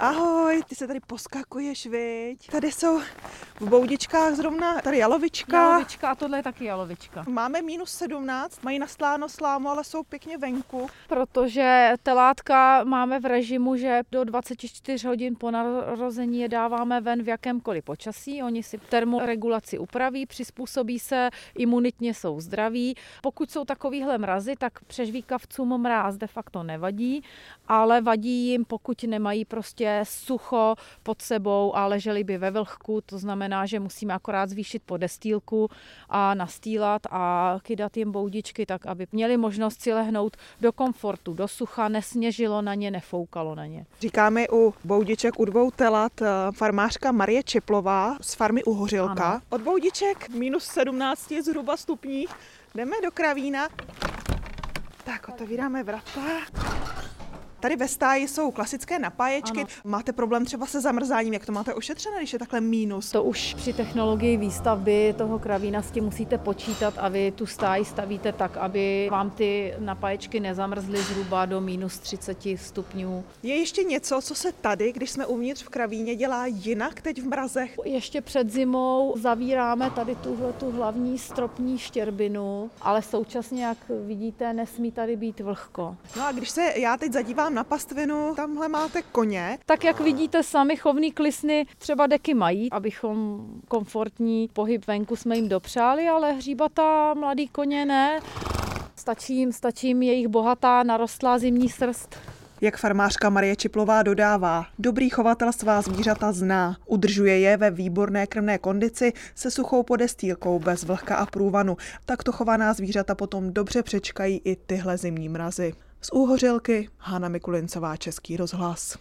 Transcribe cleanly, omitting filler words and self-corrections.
Ahoj, ty se tady poskakuješ, viď? Tady jsou v boudičkách zrovna tady jalovička. Jalovička a tohle je taky jalovička. Máme -17, mají nastláno slámu, ale jsou pěkně venku. Protože telátka máme v režimu, že do 24 hodin po narození je dáváme ven v jakémkoliv počasí. Oni si termoregulaci upraví, přizpůsobí se, imunitně jsou zdraví. Pokud jsou takovýhle mrazy, tak přežvíkavcům mráz de facto nevadí, ale vadí jim, pokud nemají prostě sucho pod sebou a leželi by ve vlhku, to znamená, že musíme akorát zvýšit podestýlku a nastýlat a kydat jim boudičky tak, aby měli možnost si lehnout do komfortu, do sucha, nesněžilo na ně, nefoukalo na ně. Říkáme u boudiček u 2 telat farmářka Marie Čeplová z farmy Uhořilka. Ano. Od boudiček -17 zhruba stupních jdeme do kravína. Tak, otevíráme vrata. Tady ve stáji jsou klasické napáječky. Ano. Máte problém třeba se zamrzáním, jak to máte ošetřené, když je takhle mínus? To už při technologii výstavby toho kravína s tím musíte počítat a vy tu stáj stavíte tak, aby vám ty napáječky nezamrzly zhruba do -30 stupňů. Je ještě něco, co se tady, když jsme uvnitř v kravíně, dělá jinak teď v mrazech? Ještě před zimou zavíráme tady tu hlavní stropní štěrbinu, ale současně, jak vidíte, nesmí tady být vlhko. No a když se já teď zadívám na pastvinu, tamhle máte koně. Tak jak vidíte sami, chovný klisny třeba deky mají, abychom komfortní pohyb venku jsme jim dopřáli, ale hříbatá mladý koně ne. Stačí jim jejich bohatá narostlá zimní srst. Jak farmářka Marie Čeplová dodává, dobrý chovatel svá zvířata zná. Udržuje je ve výborné krmné kondici se suchou podestýlkou bez vlhka a průvanu. Takto chovaná zvířata potom dobře přečkají i tyhle zimní mrazy. Z Úhořilky Hana Mikulincová, Český rozhlas.